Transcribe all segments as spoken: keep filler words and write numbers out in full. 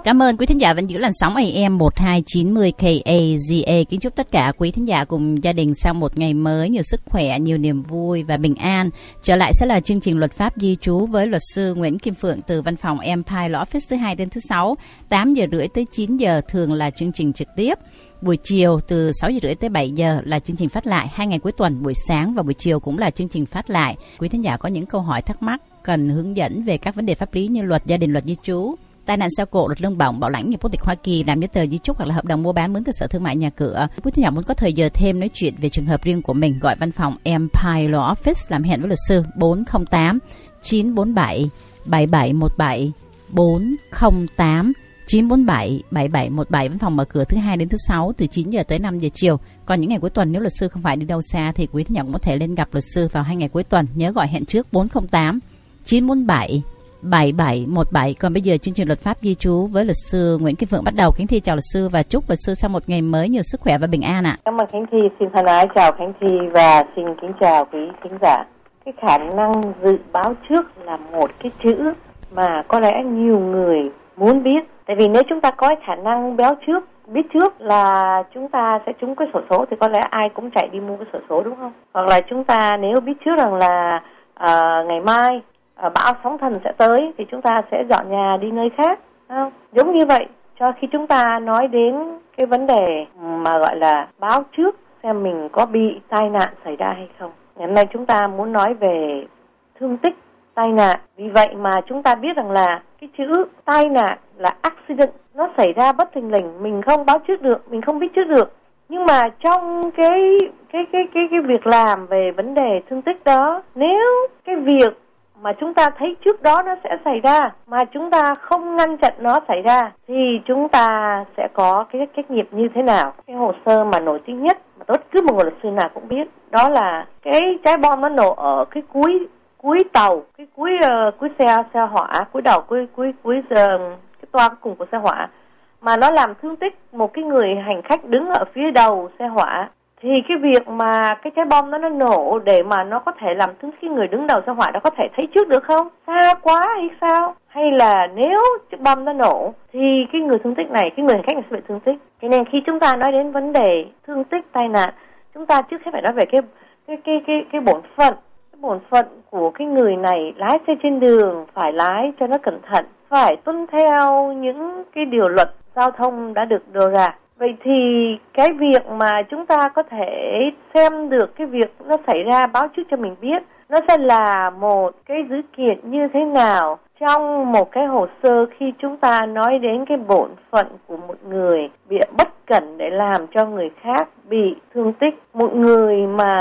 Cảm ơn quý thính giả vẫn giữ làn sóng a em một hai chín không K A Z A. Kính chúc tất cả quý thính giả cùng gia đình sau một ngày mới nhiều sức khỏe, nhiều niềm vui và bình an. Trở lại sẽ là chương trình luật pháp di trú với luật sư Nguyễn Kim Phượng từ văn phòng Empire Law Office thứ hai đến thứ sáu, tám giờ rưỡi tới chín giờ thường là chương trình trực tiếp. Buổi chiều từ sáu giờ rưỡi tới bảy giờ là chương trình phát lại. Hai ngày cuối tuần buổi sáng và buổi chiều cũng là chương trình phát lại. Quý thính giả có những câu hỏi thắc mắc cần hướng dẫn về các vấn đề pháp lý như luật gia đình, luật di trú, tai nạn xe cộ, luật lương bổng, bảo lãnh, nhập quốc tịch Hoa Kỳ, làm giấy tờ di chúc hoặc là hợp đồng mua bán mướn cơ sở thương mại nhà cửa. Quý thính giả muốn có thời giờ thêm nói chuyện về trường hợp riêng của mình, gọi văn phòng Empire Law Office làm hẹn với luật sư bốn không tám chín bốn bảy bảy bảy một bảy bốn không tám chín bốn bảy bảy bảy một bảy. Văn phòng mở cửa thứ hai đến thứ sáu từ chín giờ tới năm giờ chiều. Còn những ngày cuối tuần nếu luật sư không phải đi đâu xa thì quý thính giả cũng có thể lên gặp luật sư vào hai ngày cuối tuần. Nhớ gọi hẹn trước bốn không tám chín bốn bảy bảy bảy một bảy. Còn bây giờ chương trình luật pháp di trú với luật sư Nguyễn Kim Phượng bắt đầu. Khánh Thi chào luật sư và chúc luật sư sau một ngày mới nhiều sức khỏe và bình an ạ. Cảm ơn Khánh Thi, xin thân ái chào Khánh Thi và xin kính chào quý khán giả. Cái khả năng dự báo trước là một cái chữ mà có lẽ nhiều người muốn biết. Tại vì nếu chúng ta có khả năng báo trước, biết trước là chúng ta sẽ trúng cái sổ số thì có lẽ ai cũng chạy đi mua cái sổ số, đúng không? Hoặc là chúng ta nếu biết trước rằng là uh, ngày mai uh, bão sóng thần sẽ tới thì chúng ta sẽ dọn nhà đi nơi khác, không? Giống như vậy, cho khi chúng ta nói đến cái vấn đề mà gọi là báo trước xem mình có bị tai nạn xảy ra hay không. Ngày hôm nay chúng ta muốn nói về thương tích, tai nạn. Vì vậy mà chúng ta biết rằng là cái chữ tai nạn là accident, nó xảy ra bất thình lình, mình không báo trước được, mình không biết trước được. Nhưng mà trong cái cái cái cái cái việc làm về vấn đề thương tích đó, nếu cái việc mà chúng ta thấy trước đó nó sẽ xảy ra mà chúng ta không ngăn chặn nó xảy ra thì chúng ta sẽ có cái trách nhiệm như thế nào? Cái hồ sơ mà nổi tiếng nhất mà tốt cứ một người luật sư nào cũng biết, đó là cái trái bom nó nổ ở cái cuối cuối tàu, cái cuối uh, cuối xe xe hỏa, cuối đầu cuối cuối cuối uh, cái toa cuối cùng của xe hỏa, mà nó làm thương tích một cái người hành khách đứng ở phía đầu xe hỏa, thì cái việc mà cái trái bom đó nó nổ để mà nó có thể làm thương cái người đứng đầu xe hỏa đó có thể thấy trước được không? Xa quá hay sao? Hay là nếu cái bom nó nổ thì cái người thương tích này, cái người hành khách này sẽ bị thương tích. Cho nên khi chúng ta nói đến vấn đề thương tích, tai nạn, chúng ta trước hết phải nói về cái cái cái cái cái bổn phận. Bổn phận của cái người này lái xe trên đường phải lái cho nó cẩn thận, phải tuân theo những cái điều luật giao thông đã được đưa ra. Vậy thì cái việc mà chúng ta có thể xem được cái việc nó xảy ra báo trước cho mình biết, nó sẽ là một cái dữ kiện như thế nào trong một cái hồ sơ khi chúng ta nói đến cái bổn phận của một người bị bất cẩn để làm cho người khác bị thương tích. Một người mà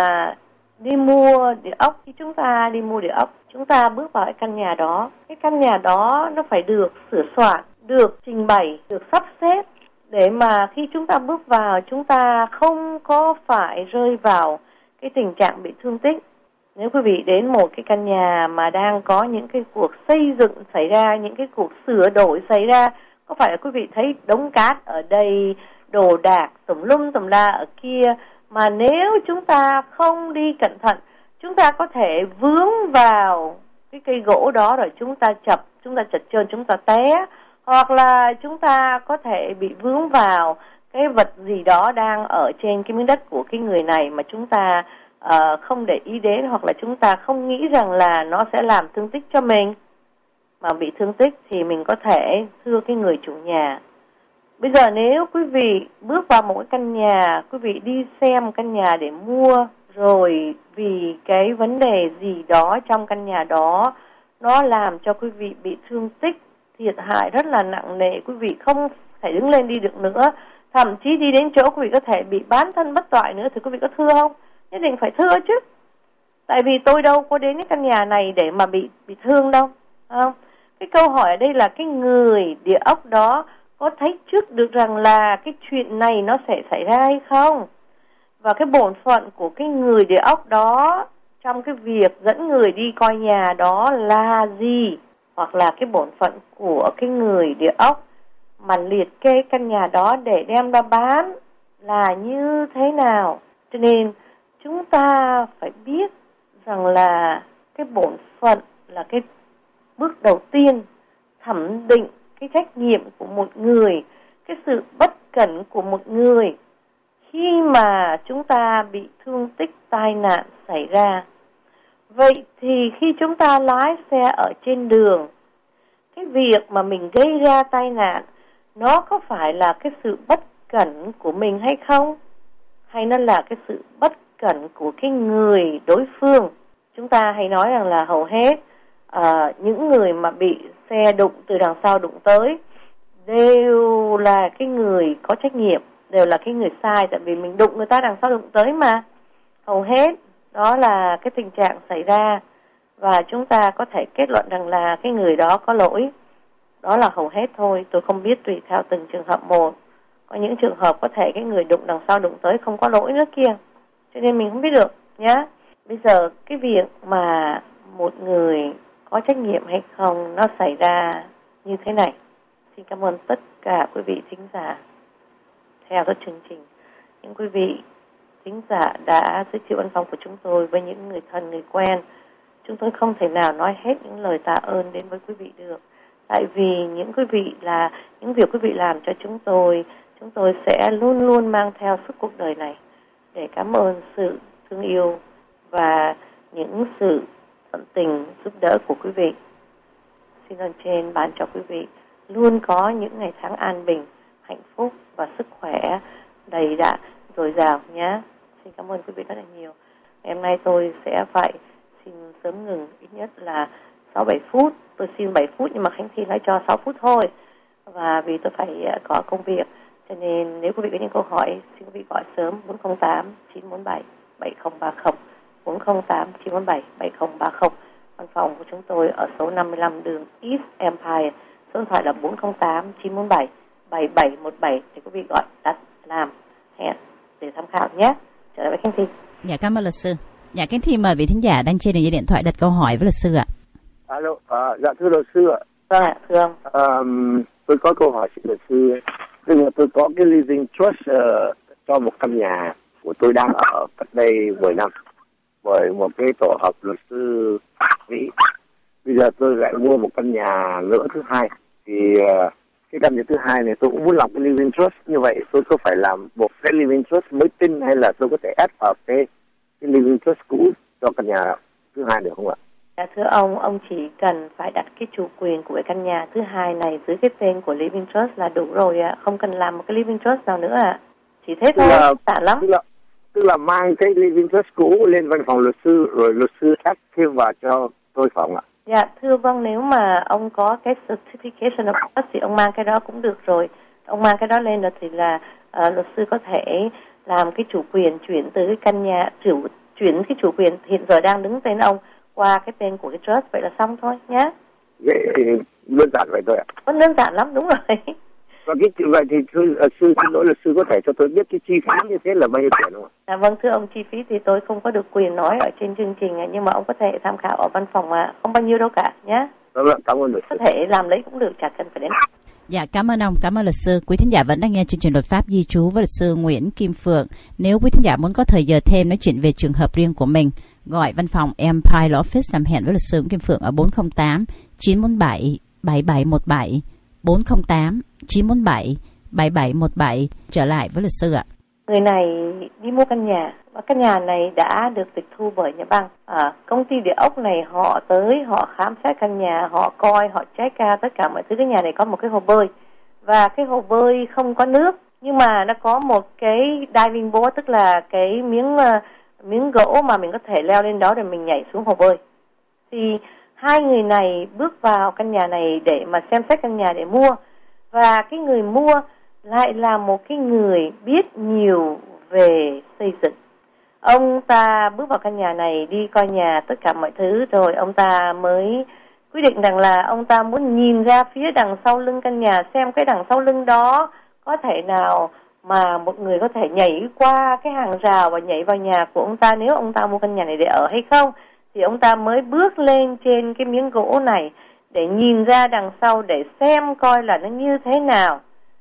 đi mua địa ốc, khi chúng ta đi mua địa ốc, chúng ta bước vào cái căn nhà đó. Cái căn nhà đó nó phải được sửa soạn, được trình bày, được sắp xếp để mà khi chúng ta bước vào chúng ta không có phải rơi vào cái tình trạng bị thương tích. Nếu quý vị đến một cái căn nhà mà đang có những cái cuộc xây dựng xảy ra, những cái cuộc sửa đổi xảy ra, có phải là quý vị thấy đống cát ở đây, đồ đạc tùm lum tùm la ở kia, mà nếu chúng ta không đi cẩn thận, chúng ta có thể vướng vào cái cây gỗ đó rồi chúng ta chập, chúng ta chật trơn, chúng ta té, hoặc là chúng ta có thể bị vướng vào cái vật gì đó đang ở trên cái miếng đất của cái người này mà chúng ta uh, không để ý đến, hoặc là chúng ta không nghĩ rằng là nó sẽ làm thương tích cho mình. Mà bị thương tích thì mình có thể thưa cái người chủ nhà. Bây giờ nếu quý vị bước vào một cái căn nhà, quý vị đi xem căn nhà để mua, rồi vì cái vấn đề gì đó trong căn nhà đó nó làm cho quý vị bị thương tích, thiệt hại rất là nặng nề, quý vị không thể đứng lên đi được nữa, thậm chí đi đến chỗ quý vị có thể bị bán thân bất toại nữa, thì quý vị có thưa không? Nhất định phải thưa chứ. Tại vì tôi đâu có đến cái căn nhà này để mà bị bị thương đâu, không? Cái câu hỏi ở đây là cái người địa ốc đó có thấy trước được rằng là cái chuyện này nó sẽ xảy ra hay không? Và cái bổn phận của cái người địa ốc đó trong cái việc dẫn người đi coi nhà đó là gì? Hoặc là cái bổn phận của cái người địa ốc mà liệt kê căn nhà đó để đem ra bán là như thế nào? Cho nên chúng ta phải biết rằng là cái bổn phận là cái bước đầu tiên thẩm định cái trách nhiệm của một người, cái sự bất cẩn của một người khi mà chúng ta bị thương tích, tai nạn xảy ra. Vậy thì khi chúng ta lái xe ở trên đường, cái việc mà mình gây ra tai nạn nó có phải là cái sự bất cẩn của mình hay không? Hay nó là cái sự bất cẩn của cái người đối phương? Chúng ta hay nói rằng là hầu hết uh, những người mà bị xe đụng từ đằng sau đụng tới đều là cái người có trách nhiệm, đều là cái người sai, tại vì mình đụng người ta đằng sau đụng tới mà. Hầu hết đó là cái tình trạng xảy ra và chúng ta có thể kết luận rằng là cái người đó có lỗi. Đó là hầu hết thôi, tôi không biết tùy theo từng trường hợp một. Có những trường hợp có thể cái người đụng đằng sau đụng tới không có lỗi nữa kia, cho nên mình không biết được nhá. Bây giờ cái việc mà một người có trách nhiệm hay không nó xảy ra như thế này. Xin cảm ơn tất cả quý vị thính giả theo dõi chương trình. Những quý vị thính giả đã giới thiệu văn phòng của chúng tôi với những người thân, người quen. Chúng tôi không thể nào nói hết những lời tạ ơn đến với quý vị được. Tại vì những quý vị là những việc quý vị làm cho chúng tôi, chúng tôi sẽ luôn luôn mang theo suốt cuộc đời này để cảm ơn sự thương yêu và những sự tận tình giúp đỡ của quý vị. Xin ơn trên ban cho quý vị luôn có những ngày tháng an bình, hạnh phúc và sức khỏe đầy đặn, dồi dào nhé. Xin cảm ơn quý vị rất là nhiều. Ngày hôm nay tôi sẽ phải xin sớm ngừng ít nhất là sáu bảy phút. Tôi xin bảy phút nhưng mà Khánh Thi nói cho sáu phút thôi. Và vì tôi phải có công việc, cho nên nếu quý vị có những câu hỏi, xin quý vị gọi sớm bốn không tám chín bốn bảy bảy không ba không, bốn không tám chín bốn bảy bảy không ba không. Văn phòng của chúng tôi ở số năm mươi lăm đường East Empire, số điện thoại là bốn không tám chín bốn bảy bảy bảy một bảy để quý vị gọi đặt làm hẹn để tham khảo nhé. Trở lại với Khánh Thi. Dạ, cảm ơn luật sư. Dạ, Khánh Thi mời vị thính giả đang trên đường dây điện thoại đặt câu hỏi với luật sư ạ. Alo, à, dạ thưa luật sư ạ. Vâng ạ, thưa ông. À, tôi có câu hỏi xin luật sư. Tức là tôi có cái living trust uh, cho một căn nhà của tôi đang ở cách đây mười năm với một cái tổ hợp luật sư Mỹ. Bây giờ tôi lại mua một căn nhà nữa thứ hai. Thì uh, cái căn nhà thứ hai này tôi cũng muốn làm cái living trust. Như vậy tôi có phải làm một cái living trust mới tinh hay là tôi có thể add vào cái, cái living trust cũ cho căn nhà thứ hai được không ạ? Dạ, thưa ông, ông chỉ cần phải đặt cái chủ quyền của cái căn nhà thứ hai này dưới cái tên của Living Trust là đủ rồi ạ, không cần làm một cái Living Trust nào nữa ạ. Chỉ thế thôi, tạ lắm. Tức là, tức là mang cái Living Trust cũ lên văn phòng luật sư rồi luật sư khác thêm vào cho tôi phòng ạ. Dạ, thưa vâng, nếu mà ông có cái Certification of Trust thì ông mang cái đó cũng được rồi. Ông mang cái đó lên rồi thì là uh, luật sư có thể làm cái chủ quyền chuyển từ cái căn nhà, chủ, chuyển cái chủ quyền hiện giờ đang đứng tên ông qua cái tên của cái trust, vậy là xong thôi nhé. Vậy đơn giản vậy thôi ạ. Vẫn đơn giản lắm, đúng rồi. Và cái vậy thì thưa uh, sư xin lỗi luật sư có thể cho tôi biết cái chi phí như thế là bao nhiêu tiền không ạ? À, vâng, thưa ông, chi phí thì tôi không có được quyền nói ở trên chương trình, nhưng mà ông có thể tham khảo ở văn phòng mà không bao nhiêu đâu cả nhé. Vâng, cảm ơn luật sư. Có thể làm lấy cũng được, chả cần phải đến. Dạ, cảm ơn ông, cảm ơn luật sư. Quý thính giả vẫn đang nghe chương trình luật pháp di trú với luật sư Nguyễn Kim Phượng. Nếu quý thính giả muốn có thời giờ thêm nói chuyện về trường hợp riêng của mình, gọi văn phòng Empire Law Office làm hẹn với luật sư Nguyễn Kim Phượng ở bốn không tám chín bốn bảy bảy bảy một bảy, bốn không tám chín bốn bảy bảy bảy một bảy. Trở lại với luật sư ạ. Người này đi mua căn nhà và căn nhà này đã được tịch thu bởi nhà băng. À, công ty địa ốc này họ tới, họ khám xét căn nhà, họ coi, họ check ra tất cả mọi thứ. Cái nhà này có một cái hồ bơi và cái hồ bơi không có nước, nhưng mà nó có một cái diving board, tức là cái miếng uh, miếng gỗ mà mình có thể leo lên đó để mình nhảy xuống hồ bơi. Thì hai người này bước vào căn nhà này để mà xem xét căn nhà để mua, và cái người mua lại là một cái người biết nhiều về xây dựng. Ông ta bước vào căn nhà này, đi coi nhà tất cả mọi thứ, rồi ông ta mới quyết định rằng là ông ta muốn nhìn ra phía đằng sau lưng căn nhà, xem cái đằng sau lưng đó có thể nào mà một người có thể nhảy qua cái hàng rào và nhảy vào nhà của ông ta nếu ông ta mua căn nhà này để ở hay không. Thì ông ta mới bước lên trên cái miếng gỗ này để nhìn ra đằng sau để xem coi là nó như thế nào.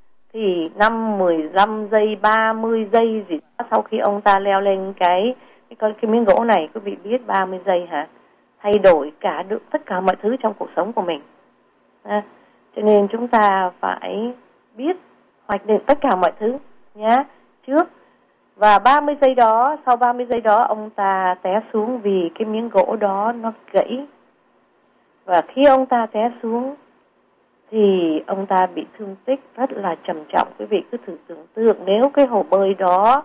Thì năm, mười lăm giây, ba mươi giây gì đó, sau khi ông ta leo lên cái cái, cái miếng gỗ này, quý vị biết ba mươi giây hả? Thay đổi cả được tất cả mọi thứ trong cuộc sống của mình. À, Cho nên chúng ta phải biết hoạch định tất cả mọi thứ nhé, trước. Và ba mươi giây đó, sau ba mươi giây đó ông ta té xuống vì cái miếng gỗ đó nó gãy. Và khi ông ta té xuống thì ông ta bị thương tích rất là trầm trọng. Quý vị cứ thử tưởng tượng nếu cái hồ bơi đó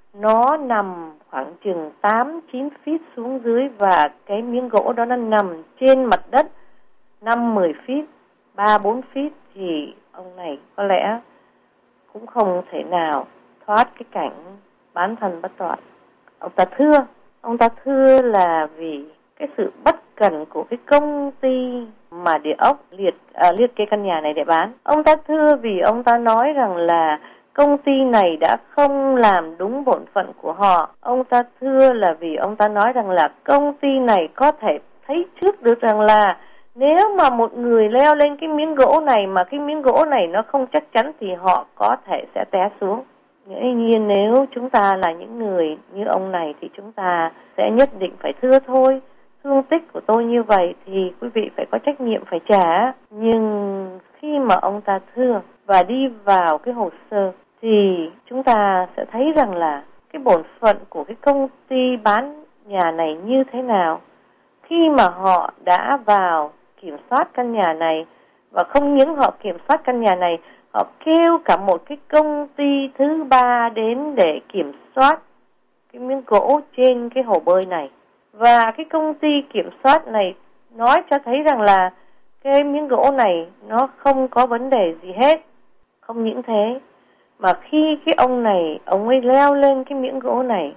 nó nằm khoảng chừng tám chín feet xuống dưới và cái miếng gỗ đó nó nằm trên mặt đất năm mười feet, ba bốn feet thì ông này có lẽ cũng không thể nào thoát cái cảnh bán thân bất toại. Ông ta thưa, ông ta thưa là vì cái sự bất cần của cái công ty mà địa ốc liệt à, liệt kê căn nhà này để bán. Ông ta thưa vì ông ta nói rằng là công ty này đã không làm đúng bổn phận của họ. Ông ta thưa là vì ông ta nói rằng là công ty này có thể thấy trước được rằng là nếu mà một người leo lên cái miếng gỗ này mà cái miếng gỗ này nó không chắc chắn thì họ có thể sẽ té xuống. Dĩ nhiên nếu chúng ta là những người như ông này thì chúng ta sẽ nhất định phải thưa thôi. Thương tích của tôi như vậy thì quý vị phải có trách nhiệm phải trả. Nhưng khi mà ông ta thưa và đi vào cái hồ sơ thì chúng ta sẽ thấy rằng là cái bổn phận của cái công ty bán nhà này như thế nào. Khi mà họ đã vào kiểm soát căn nhà này, và không những họ kiểm soát căn nhà này, họ kêu cả một cái công ty thứ ba đến để kiểm soát cái miếng gỗ trên cái hồ bơi này. Và cái công ty kiểm soát này nói cho thấy rằng là cái miếng gỗ này nó không có vấn đề gì hết. Không những thế, mà khi cái ông này, ông ấy leo lên cái miếng gỗ này,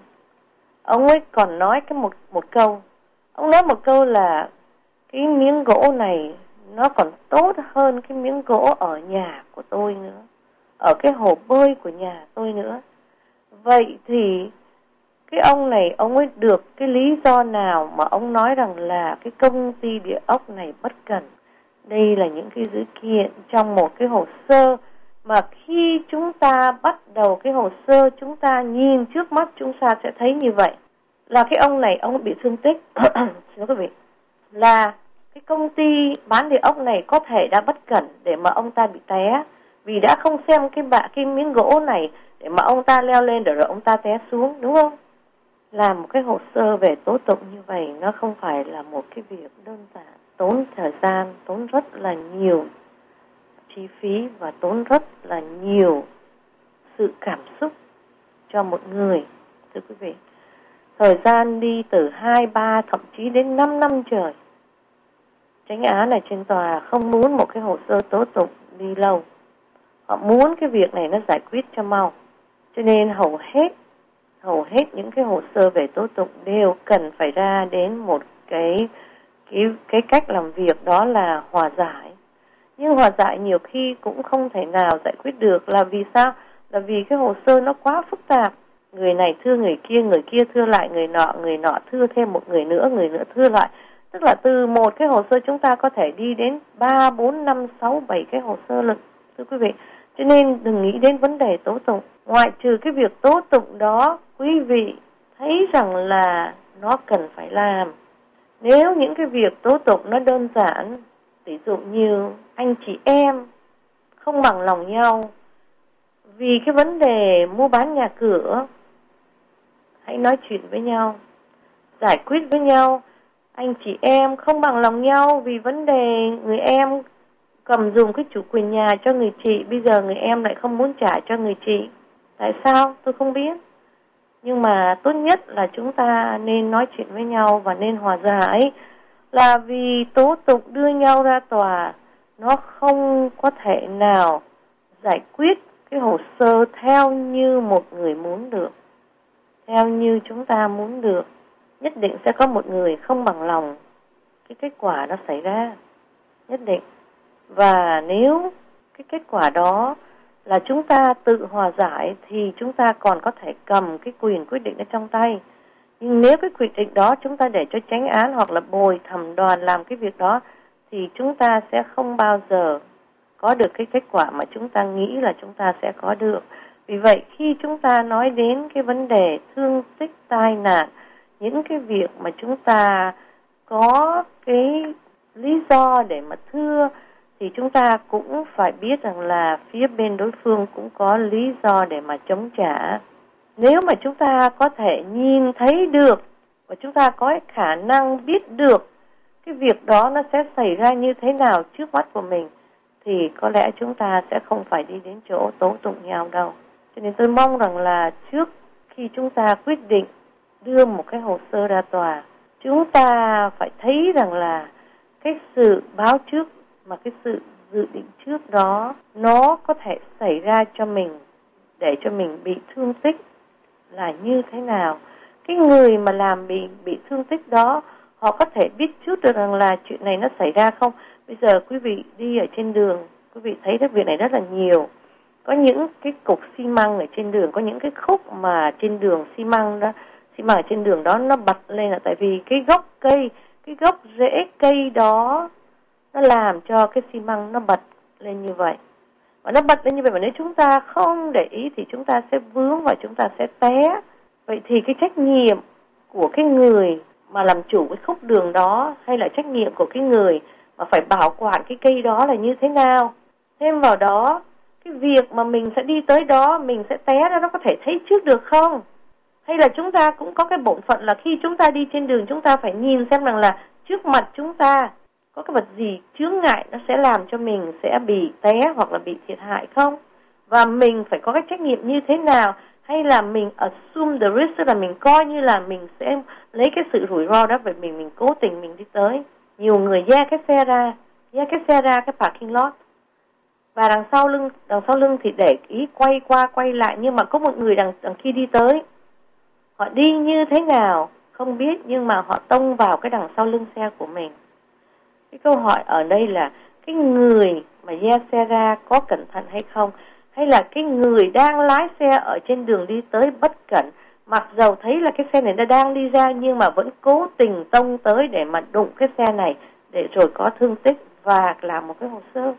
ông ấy còn nói cái một, một câu. Ông nói một câu là cái miếng gỗ này nó còn tốt hơn cái miếng gỗ ở nhà của tôi nữa, ở cái hồ bơi của nhà tôi nữa. Vậy thì cái ông này, ông ấy được cái lý do nào mà ông nói rằng là cái công ty địa ốc này bất cần? Đây là những cái dữ kiện trong một cái hồ sơ mà khi chúng ta bắt đầu cái hồ sơ, chúng ta nhìn trước mắt chúng ta sẽ thấy như vậy. Là cái ông này, ông bị thương tích, xin quý vị, là cái công ty bán địa ốc này có thể đã bất cẩn để mà ông ta bị té, vì đã không xem cái bạ cái miếng gỗ này để mà ông ta leo lên rồi ông ta té xuống, đúng không? Làm một cái hồ sơ về tố tụng như vậy nó không phải là một cái việc đơn giản, tốn thời gian, tốn rất là nhiều chi phí và tốn rất là nhiều sự cảm xúc cho một người, thưa quý vị. Thời gian đi từ hai, ba, thậm chí đến năm năm trời. Chánh án này trên tòa không muốn một cái hồ sơ tố tụng đi lâu. Họ muốn cái việc này nó giải quyết cho mau. Cho nên hầu hết, hầu hết những cái hồ sơ về tố tụng đều cần phải ra đến một cái, cái, cái cách làm việc đó là hòa giải. Nhưng hòa giải nhiều khi cũng không thể nào giải quyết được. Là vì sao? Là vì cái hồ sơ nó quá phức tạp. Người này thưa người kia, người kia thưa lại người nọ, người nọ thưa thêm một người nữa, người nữa thưa lại. Tức là từ một cái hồ sơ chúng ta có thể đi đến ba, bốn, năm, sáu, bảy cái hồ sơ lực, thưa quý vị. Cho nên đừng nghĩ đến vấn đề tố tụng. Ngoại trừ cái việc tố tụng đó, quý vị thấy rằng là nó cần phải làm. Nếu những cái việc tố tụng nó đơn giản, ví dụ như anh chị em không bằng lòng nhau vì cái vấn đề mua bán nhà cửa, hãy nói chuyện với nhau, giải quyết với nhau. Anh chị em không bằng lòng nhau vì vấn đề người em cầm dùng cái chủ quyền nhà cho người chị, bây giờ người em lại không muốn trả cho người chị. Tại sao? Tôi không biết. Nhưng mà tốt nhất là chúng ta nên nói chuyện với nhau và nên hòa giải. Là vì tố tụng đưa nhau ra tòa, nó không có thể nào giải quyết cái hồ sơ theo như một người muốn được, theo như chúng ta muốn được. Nhất định sẽ có một người không bằng lòng cái kết quả đó xảy ra, nhất định. Và nếu cái kết quả đó là chúng ta tự hòa giải thì chúng ta còn có thể cầm cái quyền quyết định ở trong tay. Nhưng nếu cái quyết định đó chúng ta để cho chánh án hoặc là bồi thẩm đoàn làm cái việc đó thì chúng ta sẽ không bao giờ có được cái kết quả mà chúng ta nghĩ là chúng ta sẽ có được. Vì vậy khi chúng ta nói đến cái vấn đề thương tích, tai nạn, những cái việc mà chúng ta có cái lý do để mà thưa thì chúng ta cũng phải biết rằng là phía bên đối phương cũng có lý do để mà chống trả. Nếu mà chúng ta có thể nhìn thấy được và chúng ta có khả năng biết được cái việc đó nó sẽ xảy ra như thế nào trước mắt của mình, thì có lẽ chúng ta sẽ không phải đi đến chỗ tố tụng nhau đâu. Cho nên tôi mong rằng là trước khi chúng ta quyết định đưa một cái hồ sơ ra tòa, chúng ta phải thấy rằng là cái sự báo trước mà cái sự dự định trước đó nó có thể xảy ra cho mình để cho mình bị thương tích là như thế nào. Cái người mà làm bị bị thương tích đó, họ có thể biết trước được rằng là chuyện này nó xảy ra không. Bây giờ quý vị đi ở trên đường, quý vị thấy cái việc này rất là nhiều. Có những cái cục xi măng ở trên đường, có những cái khúc mà trên đường xi măng đó, xi măng ở trên đường đó nó bật lên là tại vì cái gốc cây, cái gốc rễ cây đó nó làm cho cái xi măng nó bật lên như vậy. Và nó bật lên như vậy mà nếu chúng ta không để ý thì chúng ta sẽ vướng và chúng ta sẽ té. Vậy thì cái trách nhiệm của cái người mà làm chủ cái khúc đường đó, hay là trách nhiệm của cái người mà phải bảo quản cái cây đó là như thế nào? Thêm vào đó, cái việc mà mình sẽ đi tới đó, mình sẽ té ra, nó có thể thấy trước được không? Hay là chúng ta cũng có cái bổn phận là khi chúng ta đi trên đường, chúng ta phải nhìn xem rằng là trước mặt chúng ta có cái vật gì chướng ngại nó sẽ làm cho mình sẽ bị té hoặc là bị thiệt hại không? Và mình phải có cái trách nhiệm như thế nào? Hay là mình assume the risk, tức là mình coi như là mình sẽ lấy cái sự rủi ro đó về mình, mình cố tình mình đi tới. Nhiều người ra cái xe ra, ra cái xe ra cái parking lot. Và đằng sau lưng, đằng sau lưng thì để ý quay qua quay lại, nhưng mà có một người đằng, đằng kia đi tới. Họ đi như thế nào không biết, nhưng mà họ tông vào cái đằng sau lưng xe của mình. Cái câu hỏi ở đây là cái người mà ra xe ra có cẩn thận hay không? Hay là cái người đang lái xe ở trên đường đi tới bất cẩn, mặc dầu thấy là cái xe này nó đang đi ra nhưng mà vẫn cố tình tông tới để mà đụng cái xe này để rồi có thương tích và làm một cái hồ sơ.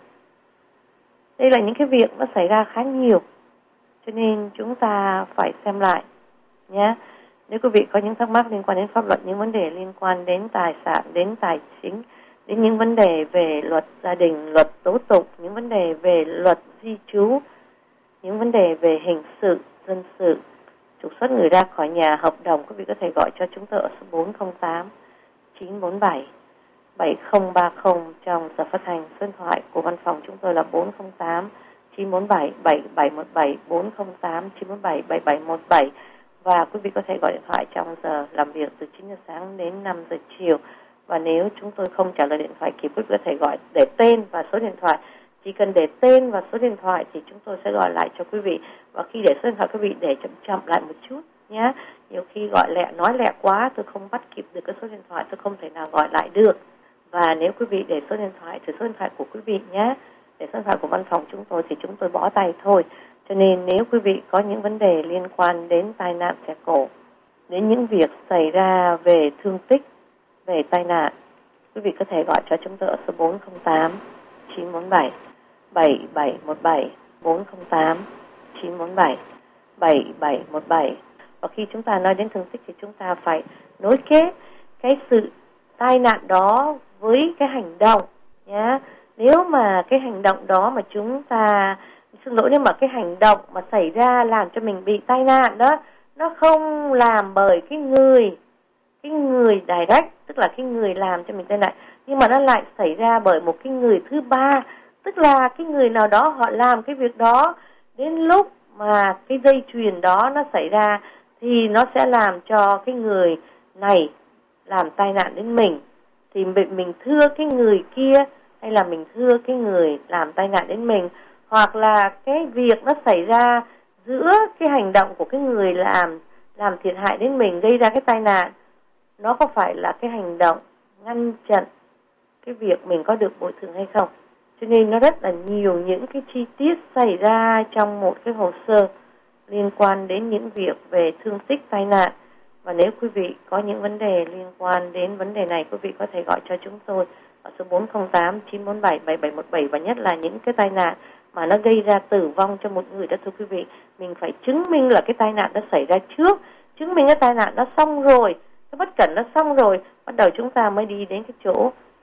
Đây là những cái việc nó xảy ra khá nhiều, cho nên chúng ta phải xem lại nhé. Nếu quý vị có những thắc mắc liên quan đến pháp luật, những vấn đề liên quan đến tài sản, đến tài chính, đến những vấn đề về luật gia đình, luật tố tụng, những vấn đề về luật di trú, những vấn đề về hình sự, dân sự, trục xuất người ra khỏi nhà, hợp đồng, quý vị có thể gọi cho chúng tôi ở số bốn không tám chín bốn bảy bảy không ba không trong giờ phát hành. Số điện thoại của văn phòng chúng tôi là bốn không tám chín bốn bảy bảy bảy một bảy, bốn không tám chín bốn bảy bảy bảy một bảy. Và quý vị có thể gọi điện thoại trong giờ làm việc từ chín giờ sáng đến năm giờ chiều. Và nếu chúng tôi không trả lời điện thoại kịp, quý vị có thể gọi để tên và số điện thoại. Chỉ cần để tên và số điện thoại thì chúng tôi sẽ gọi lại cho quý vị. Và khi để số điện thoại quý vị để chậm chậm lại một chút nhé. Nhiều khi gọi lẹ, nói lẹ quá, tôi không bắt kịp được cái số điện thoại, tôi không thể nào gọi lại được. Và nếu quý vị để số điện thoại thì số điện thoại của quý vị nhé, để số điện thoại của văn phòng chúng tôi thì chúng tôi bỏ tay thôi. Cho nên nếu quý vị có những vấn đề liên quan đến tai nạn xe cộ, đến những việc xảy ra về thương tích, về tai nạn, quý vị có thể gọi cho chúng tôi ở số bốn không tám chín bốn bảy bảy bảy một bảy, bốn không tám chín bốn bảy bảy bảy một bảy. Và khi chúng ta nói đến thương tích thì chúng ta phải nối kết cái sự tai nạn đó với cái hành động nhé. Nếu mà cái hành động đó mà chúng ta, xin lỗi, nếu mà cái hành động mà xảy ra làm cho mình bị tai nạn đó, nó không làm bởi cái người cái người direct, tức là cái người làm cho mình tai nạn, nhưng mà nó lại xảy ra bởi một cái người thứ ba, tức là cái người nào đó họ làm cái việc đó, đến lúc mà cái dây chuyền đó nó xảy ra thì nó sẽ làm cho cái người này làm tai nạn đến mình. Thì mình thưa cái người kia, hay là mình thưa cái người làm tai nạn đến mình, hoặc là cái việc nó xảy ra giữa cái hành động của cái người làm làm thiệt hại đến mình, gây ra cái tai nạn, nó có phải là cái hành động ngăn chặn cái việc mình có được bồi thường hay không. Cho nên nó rất là nhiều những cái chi tiết xảy ra trong một cái hồ sơ liên quan đến những việc về thương tích, tai nạn. Và nếu quý vị có những vấn đề liên quan đến vấn đề này, quý vị có thể gọi cho chúng tôi ở số bốn không tám chín bốn bảy bảy bảy một bảy. Và nhất là những cái tai nạn mà nó gây ra tử vong cho một người đó, thưa quý vị, mình phải chứng minh là cái tai nạn đã xảy ra trước, chứng minh cái tai nạn nó xong rồi, cái bất cẩn nó xong rồi, bắt đầu chúng ta mới đi đến cái chỗ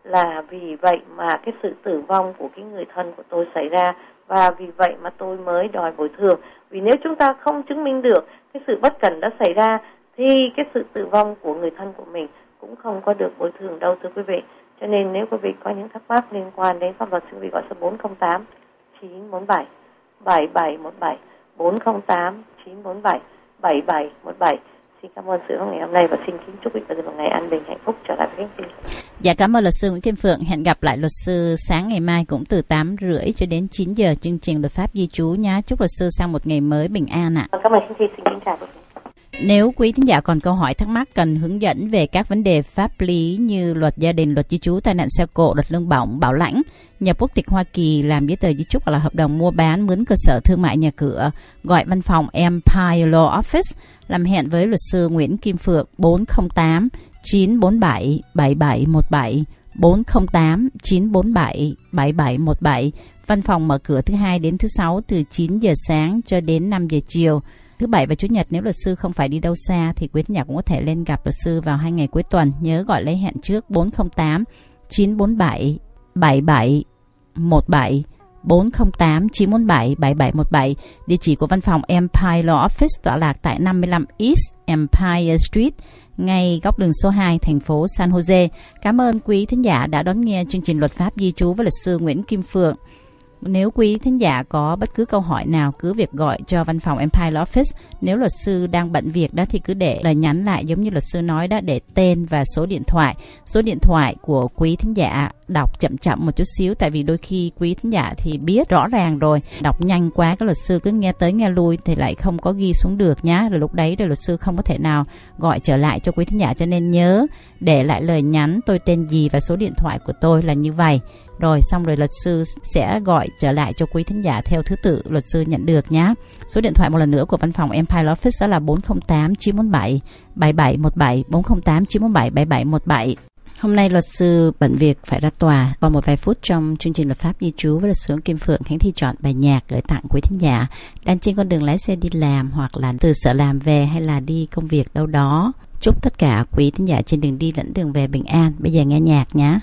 là vì vậy mà cái sự tử vong của cái người thân của tôi xảy ra, và vì vậy mà tôi mới đòi bồi thường. Vì nếu chúng ta không chứng minh được cái sự bất cẩn đã xảy ra thì cái sự tử vong của người thân của mình cũng không có được bồi thường đâu, thưa quý vị. Cho nên nếu quý vị có những thắc mắc liên quan đến pháp luật, xin quý vị gọi số bốn không tám chín bốn bảy bảy bảy một bảy, bốn không tám chín bốn bảy bảy bảy một bảy. Xin cảm ơn sự hôm ngày hôm nay và xin kính chúc quý vị một ngày an bình hạnh phúc. Trở lại với Khánh Thi. Dạ, cảm ơn luật sư Nguyễn Kim Phượng. Hẹn gặp lại luật sư sáng ngày mai cũng từ tám rưỡi cho đến chín giờ chương trình luật pháp di trú nhá. Chúc luật sư sang một ngày mới bình an ạ. Cảm ơn Khánh Thi, xin kính chào quý vị. Nếu quý thính giả còn câu hỏi thắc mắc cần hướng dẫn về các vấn đề pháp lý như luật gia đình, luật di trú, tai nạn xe cộ, luật lương bổng, bảo lãnh, nhập quốc tịch Hoa Kỳ, làm giấy tờ di chúc hoặc là hợp đồng mua bán, mướn cơ sở thương mại nhà cửa, gọi văn phòng Empire Law Office, làm hẹn với luật sư Nguyễn Kim Phượng bốn không tám chín bốn bảy bảy bảy một bảy, bốn không tám chín bốn bảy bảy bảy một bảy. Văn phòng mở cửa thứ hai đến thứ sáu từ chín giờ sáng cho đến năm giờ chiều. Thứ bảy và chủ nhật nếu luật sư không phải đi đâu xa thì quý thính giả cũng có thể lên gặp luật sư vào hai ngày cuối tuần. Nhớ gọi lấy hẹn trước bốn không tám chín bốn bảy bảy bảy một bảy, bốn không tám chín bốn bảy bảy bảy một bảy. Địa chỉ của văn phòng Empire Law Office tọa lạc tại năm mươi lăm East Empire Street, ngay góc đường số hai, thành phố San Jose. Cảm ơn quý thính giả đã đón nghe chương trình luật pháp di trú với luật sư Nguyễn Kim Phượng. Nếu quý thính giả có bất cứ câu hỏi nào cứ việc gọi cho văn phòng Empire Law Office. Nếu luật sư đang bận việc đó thì cứ để lời nhắn lại giống như luật sư nói đó, để tên và số điện thoại. Số điện thoại của quý thính giả đọc chậm chậm một chút xíu, tại vì đôi khi quý thính giả thì biết rõ ràng rồi, đọc nhanh quá các luật sư cứ nghe tới nghe lui thì lại không có ghi xuống được nhá. Rồi lúc đấy rồi luật sư không có thể nào gọi trở lại cho quý thính giả, cho nên nhớ để lại lời nhắn tôi tên gì và số điện thoại của tôi là như vậy. Rồi xong rồi luật sư sẽ gọi trở lại cho quý thính giả theo thứ tự luật sư nhận được nhé. Số điện thoại một lần nữa của văn phòng Empire Law Office đó là bốn không tám chín bốn bảy bảy bảy một bảy, bốn không tám chín bốn bảy bảy bảy một bảy. Hôm nay luật sư bận việc phải ra tòa. Còn một vài phút trong chương trình luật pháp di trú với luật sư Kim Phượng, Khánh Thi chọn bài nhạc gửi tặng quý thính giả đang trên con đường lái xe đi làm hoặc là từ sở làm về hay là đi công việc đâu đó. Chúc tất cả quý thính giả trên đường đi lẫn đường về bình an. Bây giờ nghe nhạc nhé.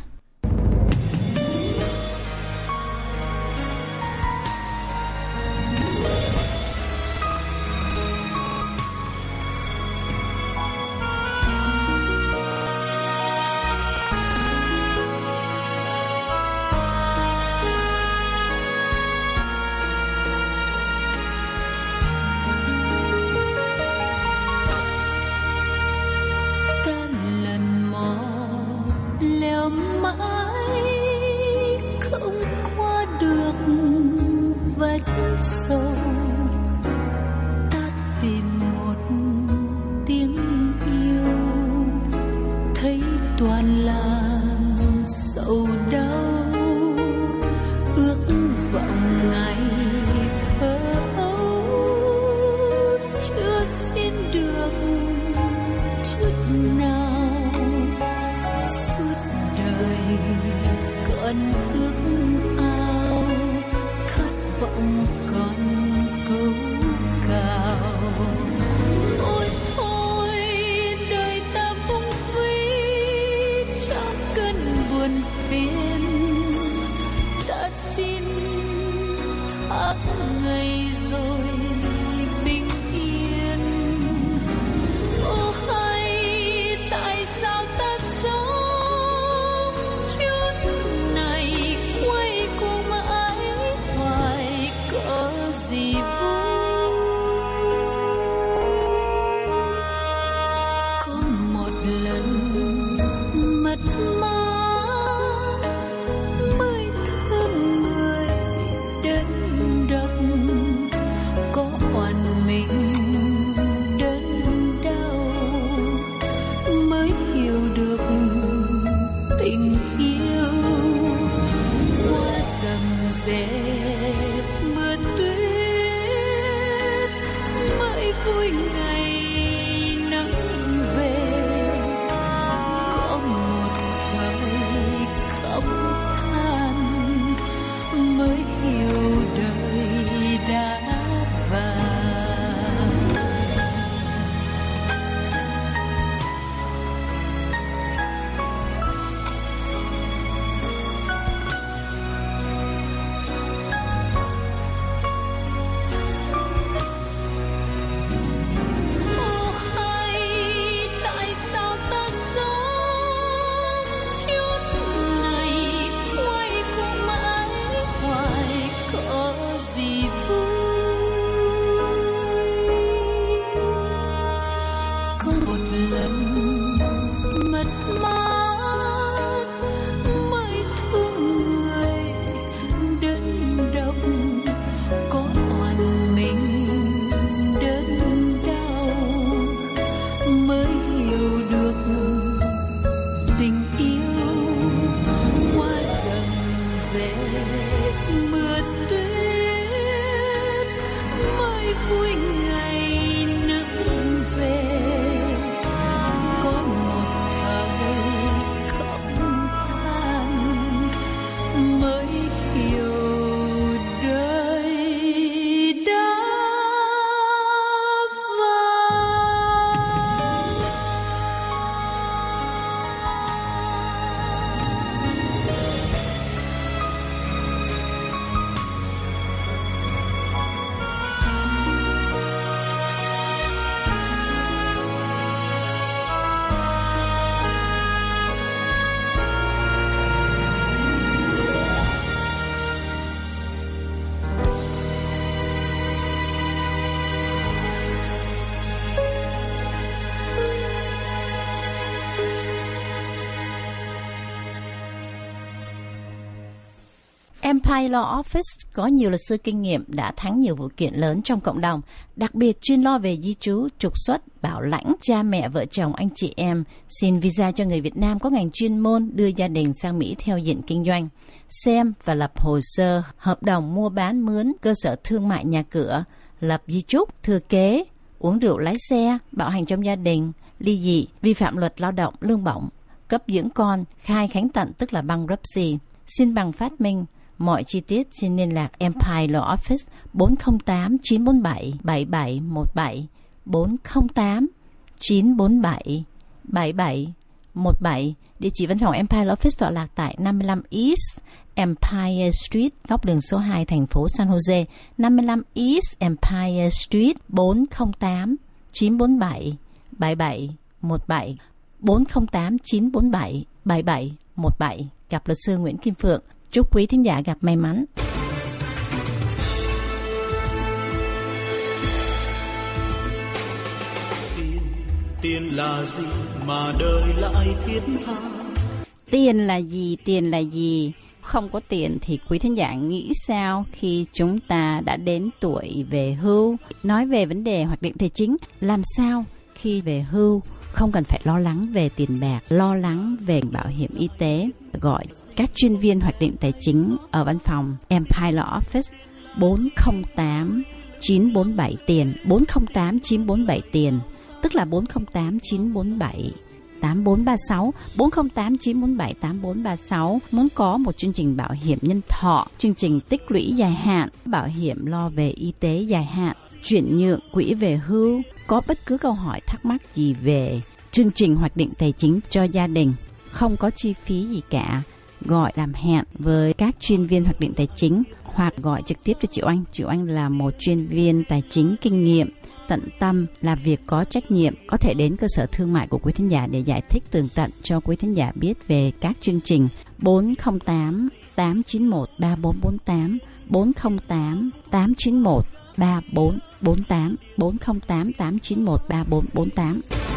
Empire Law Office có nhiều luật sư kinh nghiệm đã thắng nhiều vụ kiện lớn trong cộng đồng, đặc biệt chuyên lo về di trú, trục xuất, bảo lãnh, cha mẹ, vợ chồng, anh chị em, xin visa cho người Việt Nam có ngành chuyên môn đưa gia đình sang Mỹ theo diện kinh doanh, xem và lập hồ sơ, hợp đồng mua bán mướn, cơ sở thương mại nhà cửa, lập di chúc, thừa kế, uống rượu lái xe, bạo hành trong gia đình, ly dị, vi phạm luật lao động, lương bổng, cấp dưỡng con, khai khánh tận tức là bankruptcy, xin bằng phát minh. Mọi chi tiết xin liên lạc Empire Law Office bốn không tám chín bốn bảy bảy bảy một bảy, bốn không tám chín bốn bảy bảy bảy một bảy. Địa chỉ văn phòng Empire Law Office tọa lạc tại năm mươi lăm East Empire Street, góc đường số hai, thành phố San Jose. năm mươi lăm East Empire Street, bốn không tám chín bốn bảy bảy bảy một bảy, bốn không tám chín bốn bảy bảy bảy một bảy. Gặp luật sư Nguyễn Kim Phượng. Chúc quý thính giả gặp may mắn. Tiền, tiền là gì mà đời lại thiết tha? Tiền là gì? Tiền là gì? Không có tiền thì quý thính giả nghĩ sao khi chúng ta đã đến tuổi về hưu? Nói về vấn đề hoạch định tài chính, làm sao khi về hưu không cần phải lo lắng về tiền bạc, lo lắng về bảo hiểm y tế? Gọi các chuyên viên hoạch định tài chính ở văn phòng Empire Law Office bốn không tám chín bốn bảy tiền, bốn không tám chín bốn bảy tiền, tức là bốn không tám chín bốn bảy tám bốn ba sáu, bốn không tám chín bốn bảy tám bốn ba sáu. Muốn có một chương trình bảo hiểm nhân thọ, chương trình tích lũy dài hạn, bảo hiểm lo về y tế dài hạn, chuyển nhượng quỹ về hưu, có bất cứ câu hỏi thắc mắc gì về chương trình hoạch định tài chính cho gia đình, không có chi phí gì cả, gọi làm hẹn với các chuyên viên hoạch định tài chính hoặc gọi trực tiếp cho chị Oanh. Chị Oanh là một chuyên viên tài chính kinh nghiệm, tận tâm, làm việc có trách nhiệm, có thể đến cơ sở thương mại của quý thính giả để giải thích tường tận cho quý thính giả biết về các chương trình. Bốn không tám tám chín một ba bốn bốn tám, bốn không tám tám chín một ba bốn bốn tám, bốn không tám tám chín một ba bốn bốn tám.